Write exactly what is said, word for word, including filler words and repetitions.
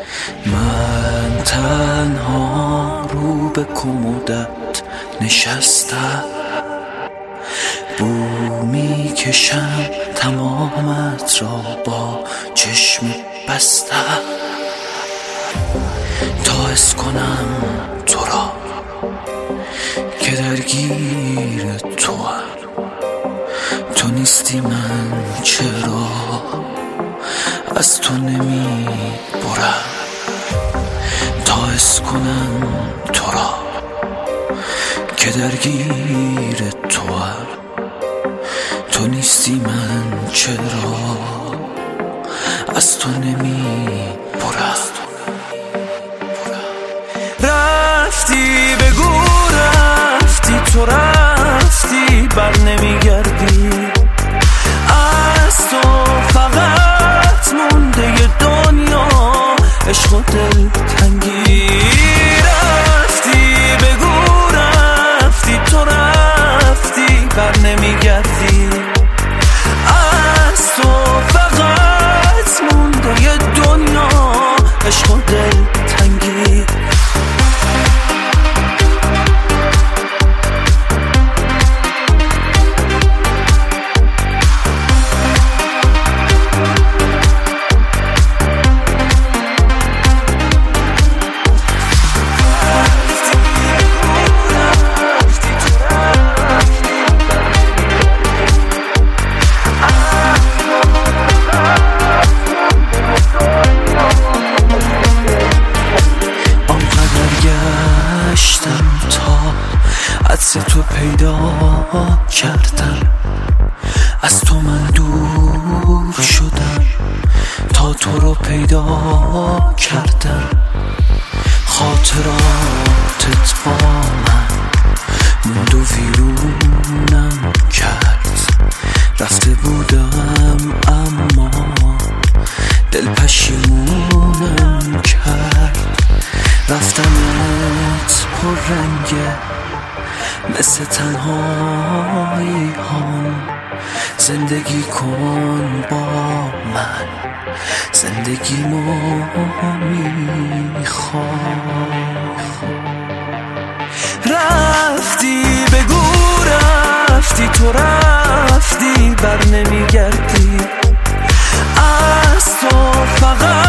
من تنها رو به کمودت نشستم، بو میکشم تمامت را با چشم بستم تا حس کنم تو را که درگیر تو هم. تو نیستی من چرا از تو نمی برم تا حس کنم تو را که درگیر تو هم. تو نیستی من چرا از تو نمی برم. رفتی بگو رفتی، تو رفتی بر نمیگردی، از تو فقط مونده ی دنیا عشق و دل تنگی. رفتی بگو رفتی، تو رفتی بر نمیگردی، از تو فقط مونده ی دنیا عشق و دل تنگی. عطر تو پیدا کردم، از تو من دور شدم تا تو رو پیدا کردم. خاطراتت با من موند و ویرونم کرد، رفته بودم اما دل پشیمونم کرد. رفتنت پر رنگه مثل تنهایی هم، زندگی کن با من، زندگیمو میخوام. رفتی بگو رفتی، تو رفتی بر نمیگردی، از تو فقط